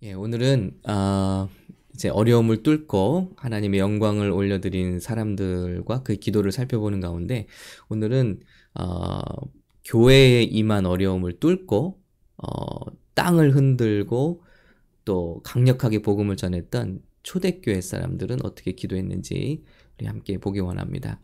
오늘은 이제 어려움을 뚫고 하나님의 영광을 올려드린 사람들과 그 기도를 살펴보는 가운데 오늘은 교회에 임한 어려움을 뚫고 땅을 흔들고 또 강력하게 복음을 전했던 초대교회 사람들은 어떻게 기도했는지 우리 함께 보기 원합니다.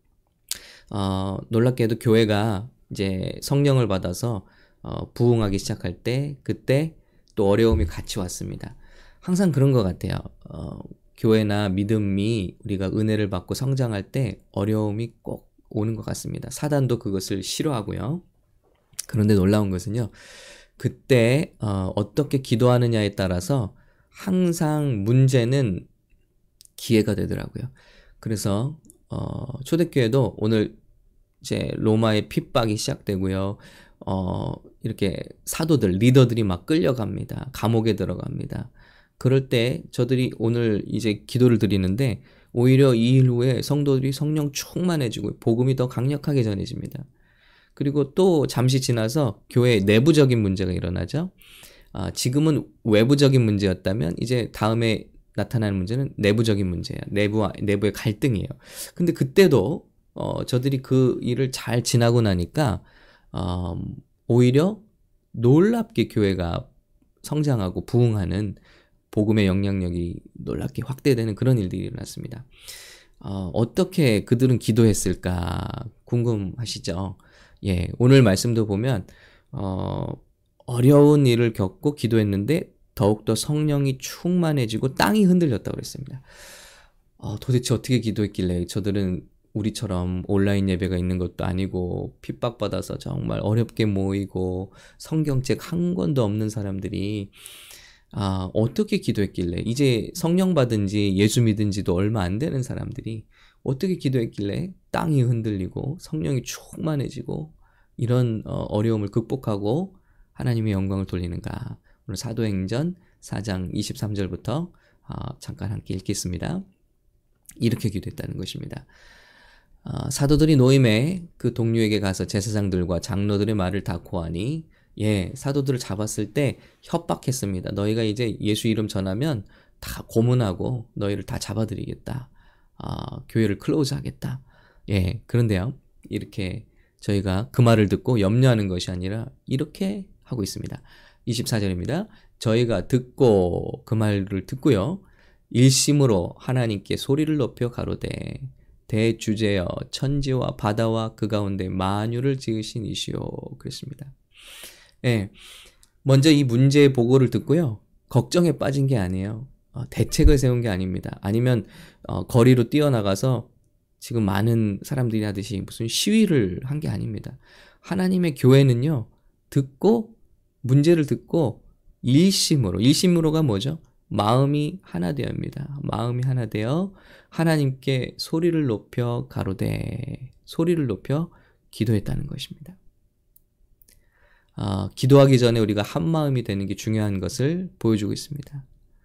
놀랍게도 교회가 이제 성령을 받아서 부흥하기 시작할 때 그때 또 어려움이 같이 왔습니다. 항상 그런 것 같아요. 교회나 믿음이 우리가 은혜를 받고 성장할 때 어려움이 꼭 오는 것 같습니다. 사단도 그것을 싫어하고요. 그런데 놀라운 것은요. 그때 어떻게 기도하느냐에 따라서 항상 문제는 기회가 되더라고요. 그래서 초대교회도 오늘 이제 로마의 핍박이 시작되고요. 이렇게 사도들, 리더들이 막 끌려갑니다. 감옥에 들어갑니다. 그럴 때 저들이 오늘 이제 기도를 드리는데 오히려 이 일 후에 성도들이 성령 충만해지고 복음이 더 강력하게 전해집니다. 그리고 또 잠시 지나서 교회 내부적인 문제가 일어나죠. 지금은 외부적인 문제였다면 이제 다음에 나타나는 문제는 내부적인 문제예요. 내부의 갈등이에요. 근데 그때도 저들이 그 일을 잘 지나고 나니까 오히려 놀랍게 교회가 성장하고 부흥하는 복음의 영향력이 놀랍게 확대되는 그런 일들이 일어났습니다. 어떻게 그들은 기도했을까 궁금하시죠? 오늘 말씀도 보면 어려운 일을 겪고 기도했는데 더욱더 성령이 충만해지고 땅이 흔들렸다고 그랬습니다. 도대체 어떻게 기도했길래 저들은 우리처럼 온라인 예배가 있는 것도 아니고 핍박받아서 정말 어렵게 모이고 성경책 한 권도 없는 사람들이 어떻게 기도했길래 이제 성령 받은 지 예수 믿은 지도 얼마 안 되는 사람들이 어떻게 기도했길래 땅이 흔들리고 성령이 충만해지고 이런 어려움을 극복하고 하나님의 영광을 돌리는가. 오늘 사도행전 4장 23절부터 잠깐 함께 읽겠습니다. 이렇게 기도했다는 것입니다. 사도들이 노임에 그 동료에게 가서 제사장들과 장로들의 말을 다 고하니 사도들을 잡았을 때 협박했습니다. 너희가 이제 예수 이름 전하면 다 고문하고 너희를 다 잡아들이겠다. 교회를 클로즈하겠다. 그런데요. 이렇게 저희가 그 말을 듣고 염려하는 것이 아니라 이렇게 하고 있습니다. 24절입니다. 저희가 듣고 그 말을 듣고요. 일심으로 하나님께 소리를 높여 가로되 대주제여 천지와 바다와 그 가운데 만유를 지으신 이시오. 그랬습니다. 먼저 이 문제의 보고를 듣고요. 걱정에 빠진 게 아니에요. 대책을 세운 게 아닙니다. 아니면 거리로 뛰어나가서 지금 많은 사람들이 하듯이 무슨 시위를 한 게 아닙니다. 하나님의 교회는요. 문제를 듣고 일심으로가 뭐죠? 마음이 하나 되어입니다. 마음이 하나 되어 하나님께 소리를 높여 가로되 소리를 높여 기도했다는 것입니다. 기도하기 전에 우리가 한 마음이 되는 게 중요한 것을 보여주고 있습니다.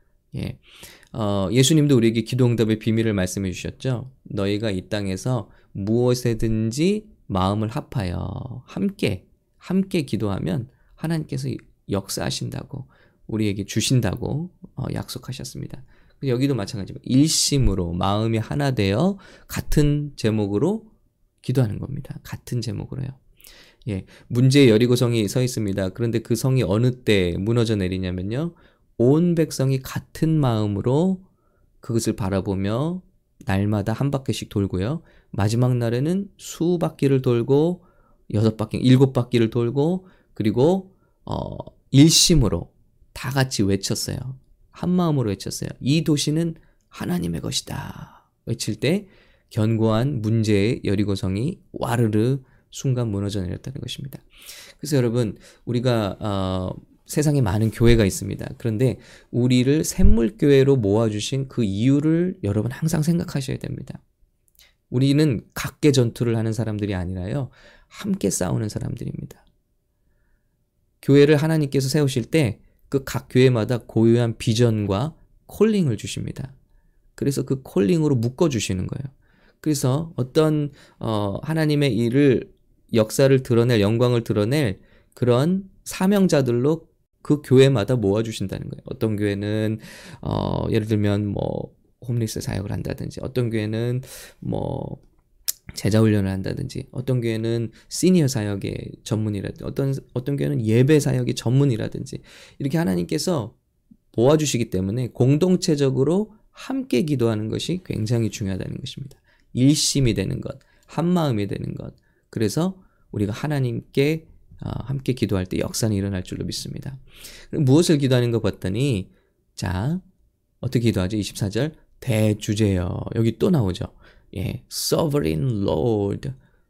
예수님도 우리에게 기도 응답의 비밀을 말씀해 주셨죠. 너희가 이 땅에서 무엇에든지 마음을 합하여 함께 기도하면 하나님께서 역사하신다고 우리에게 주신다고 약속하셨습니다. 여기도 마찬가지로 일심으로 마음이 하나 되어 같은 제목으로 기도하는 겁니다. 같은 제목으로요. 문제의 여리고성이 서 있습니다. 그런데 그 성이 어느 때 무너져 내리냐면요. 온 백성이 같은 마음으로 그것을 바라보며 날마다 한 바퀴씩 돌고요. 마지막 날에는 수바퀴를 돌고 6바퀴, 7바퀴를 돌고 그리고 일심으로 다 같이 외쳤어요. 한 마음으로 외쳤어요. 이 도시는 하나님의 것이다. 외칠 때 견고한 문제의 여리고성이 와르르 순간 무너져 내렸다는 것입니다. 그래서 여러분 우리가 세상에 많은 교회가 있습니다. 그런데 우리를 샘물교회로 모아주신 그 이유를 여러분 항상 생각하셔야 됩니다. 우리는 각계 전투를 하는 사람들이 아니라요. 함께 싸우는 사람들입니다. 교회를 하나님께서 세우실 때 그 각 교회마다 고유한 비전과 콜링을 주십니다. 그래서 그 콜링으로 묶어주시는 거예요. 그래서 어떤 하나님의 일을 역사를 드러낼 영광을 드러낼 그런 사명자들로 그 교회마다 모아주신다는 거예요. 어떤 교회는 예를 들면 뭐 홈리스 사역을 한다든지, 어떤 교회는 뭐 제자훈련을 한다든지, 어떤 교회는 시니어 사역의 전문이라든지, 어떤 교회는 예배 사역의 전문이라든지, 이렇게 하나님께서 모아주시기 때문에 공동체적으로 함께 기도하는 것이 굉장히 중요하다는 것입니다. 일심이 되는 것, 한마음이 되는 것. 그래서 우리가 하나님께 함께 기도할 때 역사는 일어날 줄로 믿습니다. 무엇을 기도하는 거 봤더니, 자, 어떻게 기도하죠? 24절, 대주제여. 여기 또 나오죠. 예, Sovereign Lord,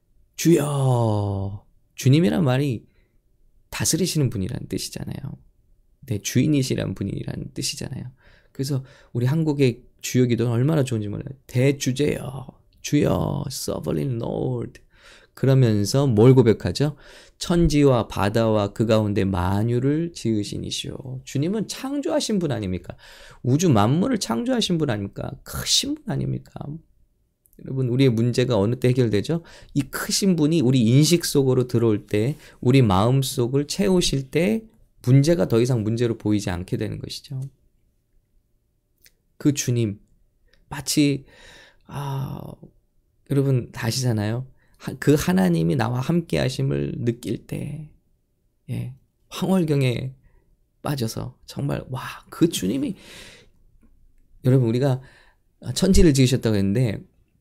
주여. 주님이란 말이 다스리시는 분이라는 뜻이잖아요. 내 주인이시란 분이라는 뜻이잖아요. 그래서 우리 한국의 주여 기도는 얼마나 좋은지 몰라요. 대주제여, 주여, Sovereign Lord. 그러면서 뭘 고백하죠? 천지와 바다와 그 가운데 만유를 지으신 이시오. 주님은 창조하신 분 아닙니까? 우주 만물을 창조하신 분 아닙니까? 크신 분 아닙니까? 여러분, 우리의 문제가 어느 때 해결되죠? 이 크신 분이 우리 인식 속으로 들어올 때, 우리 마음 속을 채우실 때 문제가 더 이상 문제로 보이지 않게 되는 것이죠. 그 주님, 마치 여러분 다 아시잖아요. 그 하나님이 나와 함께 하심을 느낄 때, 예, 황홀경에 빠져서 정말 그 주님이, 여러분, 우리가 천지를 지으셨다고 했는데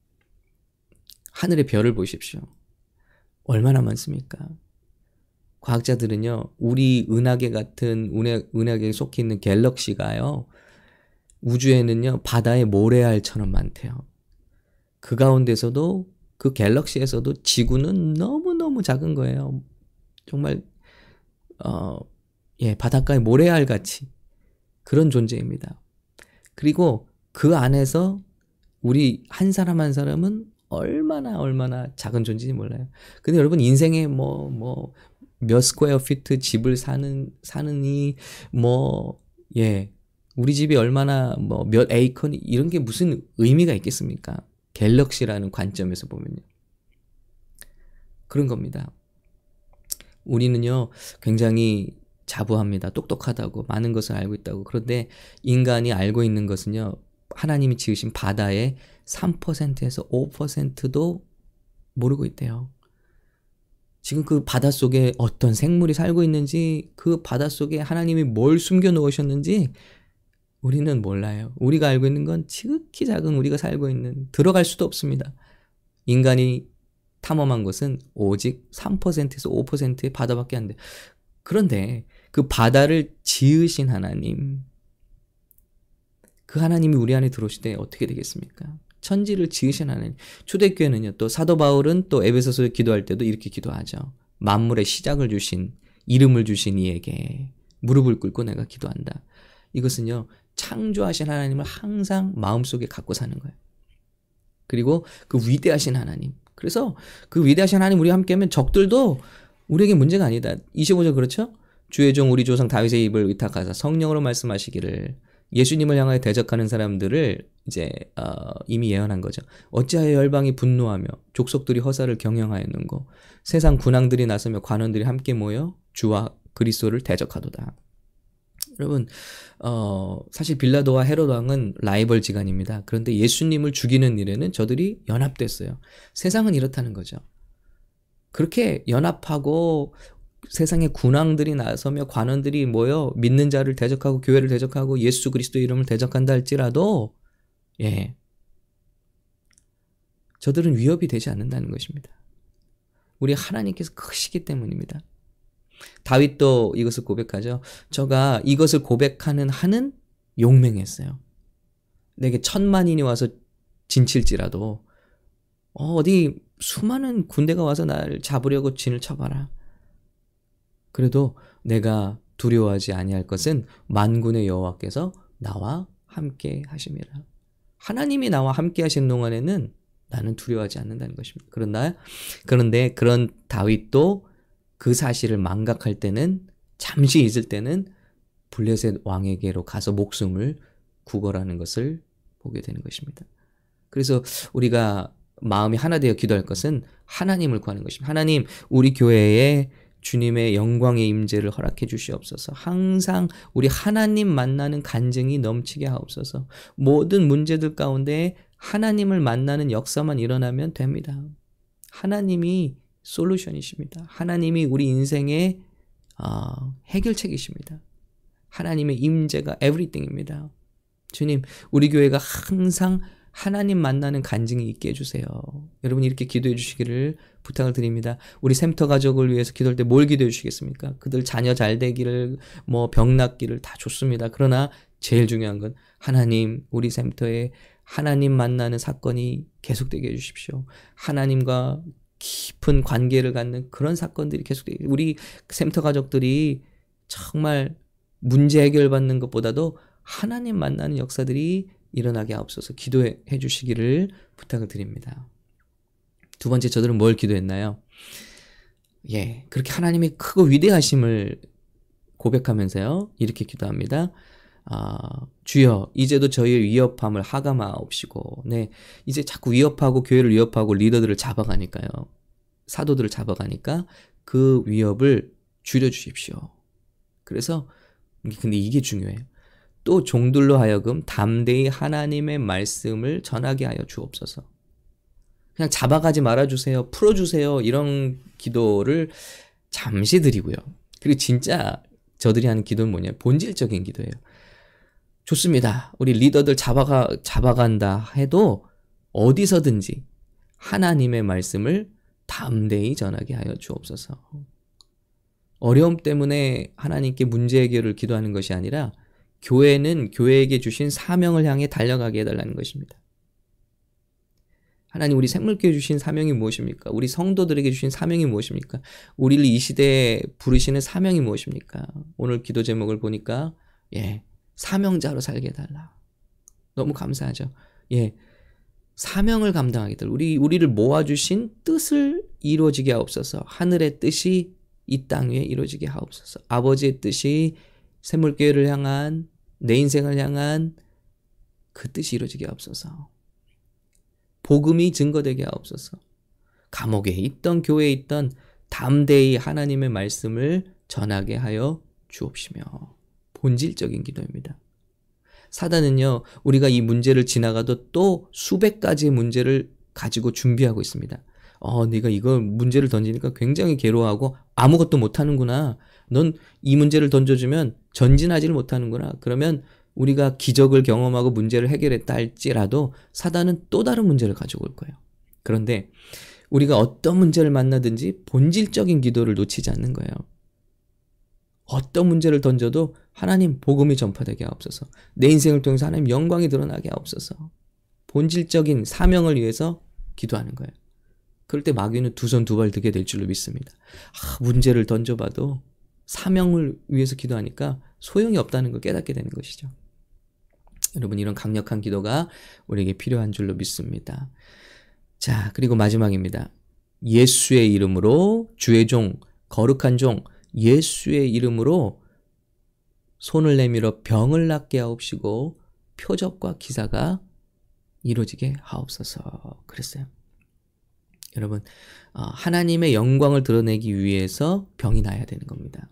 하늘의 별을 보십시오. 얼마나 많습니까? 과학자들은요, 우리 은하계 같은 은하계에 속해 있는 갤럭시가요, 우주에는요 바다의 모래알처럼 많대요. 그 가운데서도, 그 갤럭시에서도 지구는 너무너무 작은 거예요. 정말 바닷가의 모래알 같이 그런 존재입니다. 그리고 그 안에서 우리 한 사람 한 사람은 얼마나 작은 존재인지 몰라요. 근데 여러분, 인생에 몇 스퀘어 피트 집을 사느니 우리 집이 얼마나 몇 에이커니, 이런 게 무슨 의미가 있겠습니까? 갤럭시라는 관점에서 보면요. 그런 겁니다. 우리는요 굉장히 자부합니다. 똑똑하다고, 많은 것을 알고 있다고. 그런데 인간이 알고 있는 것은요, 하나님이 지으신 바다의 3%에서 5%도 모르고 있대요. 지금 그 바닷속에 어떤 생물이 살고 있는지, 그 바닷속에 하나님이 뭘 숨겨 놓으셨는지 우리는 몰라요. 우리가 알고 있는 건 지극히 작은, 우리가 살고 있는, 들어갈 수도 없습니다. 인간이 탐험한 것은 오직 3%에서 5%의 바다밖에 안 돼. 그런데 그 바다를 지으신 하나님, 그 하나님이 우리 안에 들어오실 때 어떻게 되겠습니까? 천지를 지으신 하나님. 초대교회는요, 또 사도 바울은 또 에베소서에 기도할 때도 이렇게 기도하죠. 만물의 시작을 주신, 이름을 주신 이에게 무릎을 꿇고 내가 기도한다. 이것은요, 창조하신 하나님을 항상 마음속에 갖고 사는 거예요. 그리고 그 위대하신 하나님. 그래서 그 위대하신 하나님 우리와 함께하면 적들도 우리에게 문제가 아니다. 25절 그렇죠? 주의 종 우리 조상 다윗의 입을 의탁하사 성령으로 말씀하시기를, 예수님을 향하여 대적하는 사람들을 이제 이미 예언한 거죠. 어찌하여 열방이 분노하며 족속들이 허사를 경영하였는고, 세상 군왕들이 나서며 관원들이 함께 모여 주와 그리스도를 대적하도다. 여러분, 사실 빌라도와 헤롯 왕은 라이벌지간입니다. 그런데 예수님을 죽이는 일에는 저들이 연합됐어요. 세상은 이렇다는 거죠. 그렇게 연합하고 세상의 군왕들이 나서며 관원들이 모여 믿는 자를 대적하고 교회를 대적하고 예수 그리스도 이름을 대적한다 할지라도, 저들은 위협이 되지 않는다는 것입니다. 우리 하나님께서 크시기 때문입니다. 다윗도 이것을 고백하죠. 저가 이것을 고백하는 한은 용맹했어요. 내게 1000만인이 와서 진칠지라도 어디 수많은 군대가 와서 나를 잡으려고 진을 쳐봐라. 그래도 내가 두려워하지 아니할 것은 만군의 여호와께서 나와 함께 하심이라. 하나님이 나와 함께 하신 동안에는 나는 두려워하지 않는다는 것입니다. 그런데 그런 다윗도 그 사실을 망각할 때는, 잠시 잊을 때는 블레셋 왕에게로 가서 목숨을 구걸하는 것을 보게 되는 것입니다. 그래서 우리가 마음이 하나 되어 기도할 것은 하나님을 구하는 것입니다. 하나님, 우리 교회에 주님의 영광의 임재를 허락해 주시옵소서. 항상 우리 하나님 만나는 간증이 넘치게 하옵소서. 모든 문제들 가운데 하나님을 만나는 역사만 일어나면 됩니다. 하나님이 솔루션이십니다. 하나님이 우리 인생의 해결책이십니다. 하나님의 임재가 everything입니다. 주님, 우리 교회가 항상 하나님 만나는 간증이 있게 해주세요. 여러분 이렇게 기도해 주시기를 부탁을 드립니다. 우리 샘터 가족을 위해서 기도할 때 뭘 기도해 주시겠습니까? 그들 자녀 잘 되기를, 병 낫기를 다 좋습니다. 그러나 제일 중요한 건 하나님, 우리 샘터에 하나님 만나는 사건이 계속되게 해주십시오. 하나님과 깊은 관계를 갖는 그런 사건들이 계속되게, 우리 샘터 가족들이 정말 문제 해결받는 것보다도 하나님 만나는 역사들이 일어나게 하옵소서. 기도해 주시기를 부탁을 드립니다. 두 번째, 저들은 뭘 기도했나요? 그렇게 하나님의 크고 위대하심을 고백하면서요, 이렇게 기도합니다. 주여, 이제도 저희의 위협함을 하감하옵시고. 이제 자꾸 위협하고 교회를 위협하고 리더들을 잡아가니까요, 사도들을 잡아가니까 그 위협을 줄여주십시오. 그래서 근데 이게 중요해요. 또 종들로 하여금 담대히 하나님의 말씀을 전하게 하여 주옵소서. 그냥 잡아가지 말아주세요, 풀어주세요, 이런 기도를 잠시 드리고요. 그리고 진짜 저들이 하는 기도는 뭐냐, 본질적인 기도예요. 좋습니다. 우리 리더들 잡아간다 해도 어디서든지 하나님의 말씀을 담대히 전하게 하여 주옵소서. 어려움 때문에 하나님께 문제 해결을 기도하는 것이 아니라 교회는 교회에게 주신 사명을 향해 달려가게 해달라는 것입니다. 하나님, 우리 생물교회 주신 사명이 무엇입니까? 우리 성도들에게 주신 사명이 무엇입니까? 우리를 이 시대에 부르시는 사명이 무엇입니까? 오늘 기도 제목을 보니까 사명자로 살게 해달라. 너무 감사하죠. 사명을 감당하게 될 우리를 모아주신 뜻을 이루어지게 하옵소서. 하늘의 뜻이 이 땅 위에 이루어지게 하옵소서. 아버지의 뜻이 샘물교회를 향한, 내 인생을 향한 그 뜻이 이루어지게 하옵소서. 복음이 증거되게 하옵소서. 감옥에 있던, 교회에 있던 담대히 하나님의 말씀을 전하게 하여 주옵시며. 본질적인 기도입니다. 사단은요, 우리가 이 문제를 지나가도 또 수백 가지의 문제를 가지고 준비하고 있습니다. 네가 이거 문제를 던지니까 굉장히 괴로워하고 아무것도 못하는구나. 넌 이 문제를 던져주면 전진하지를 못하는구나. 그러면 우리가 기적을 경험하고 문제를 해결했다 할지라도 사단은 또 다른 문제를 가지고 올 거예요. 그런데 우리가 어떤 문제를 만나든지 본질적인 기도를 놓치지 않는 거예요. 어떤 문제를 던져도 하나님 복음이 전파되게 하옵소서. 내 인생을 통해서 하나님 영광이 드러나게 하옵소서. 본질적인 사명을 위해서 기도하는 거예요. 그럴 때 마귀는 두 손 두 발 들게 될 줄로 믿습니다. 문제를 던져봐도 사명을 위해서 기도하니까 소용이 없다는 걸 깨닫게 되는 것이죠. 여러분, 이런 강력한 기도가 우리에게 필요한 줄로 믿습니다. 자, 그리고 마지막입니다. 예수의 이름으로, 주의 종, 거룩한 종 예수의 이름으로 손을 내밀어 병을 낫게 하옵시고 표적과 기사가 이루어지게 하옵소서. 그랬어요. 여러분, 하나님의 영광을 드러내기 위해서 병이 나야 되는 겁니다.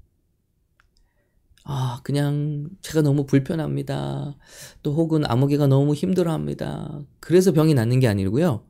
그냥 제가 너무 불편합니다. 또 혹은 아무개가 너무 힘들어합니다. 그래서 병이 낫는 게 아니고요.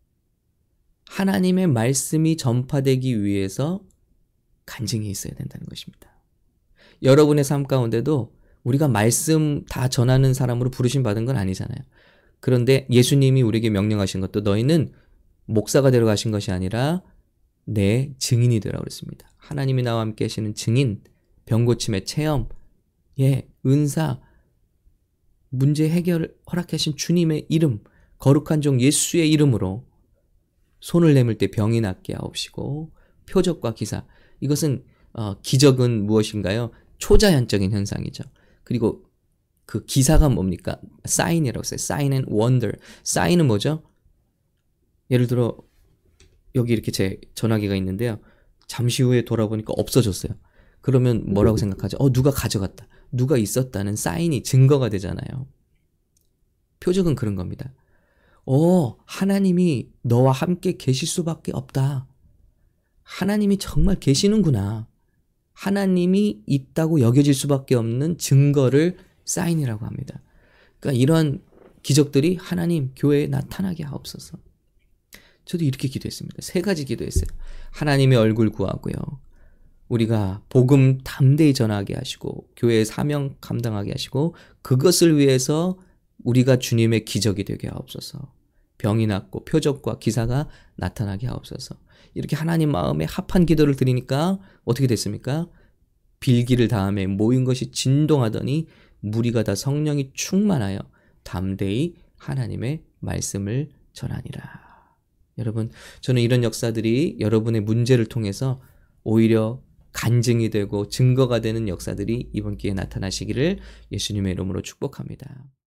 하나님의 말씀이 전파되기 위해서 간증이 있어야 된다는 것입니다. 여러분의 삶 가운데도 우리가 말씀 다 전하는 사람으로 부르심 받은 건 아니잖아요. 그런데 예수님이 우리에게 명령하신 것도 너희는 목사가 되러 가신 것이 아니라 내 증인이 되라고 그랬습니다. 하나님이 나와 함께 하시는 증인, 병고침의 체험, 은사, 문제 해결을 허락하신 주님의 이름, 거룩한 종 예수의 이름으로 손을 내밀 때 병이 낫게 하옵시고 표적과 기사, 이것은 기적은 무엇인가요? 초자연적인 현상이죠. 그리고 그 기사가 뭡니까? 사인이라고 했어요. Sign and wonder. 사인은 뭐죠? 예를 들어 여기 이렇게 제 전화기가 있는데요. 잠시 후에 돌아보니까 없어졌어요. 그러면 뭐라고 생각하죠? 누가 가져갔다. 누가 있었다는 사인이 증거가 되잖아요. 표적은 그런 겁니다. 하나님이 너와 함께 계실 수밖에 없다. 하나님이 정말 계시는구나. 하나님이 있다고 여겨질 수밖에 없는 증거를 사인이라고 합니다. 그러니까 이런 기적들이 하나님 교회에 나타나게 하옵소서. 저도 이렇게 기도했습니다. 3가지 기도했어요. 하나님의 얼굴 구하고요. 우리가 복음 담대히 전하게 하시고 교회의 사명 감당하게 하시고 그것을 위해서 우리가 주님의 기적이 되게 하옵소서. 병이 낫고 표적과 기사가 나타나게 하옵소서. 이렇게 하나님 마음에 합한 기도를 드리니까 어떻게 됐습니까? 빌기를 다음에 모인 것이 진동하더니 무리가 다 성령이 충만하여 담대히 하나님의 말씀을 전하니라. 여러분, 저는 이런 역사들이 여러분의 문제를 통해서 오히려 간증이 되고 증거가 되는 역사들이 이번 기회에 나타나시기를 예수님의 이름으로 축복합니다.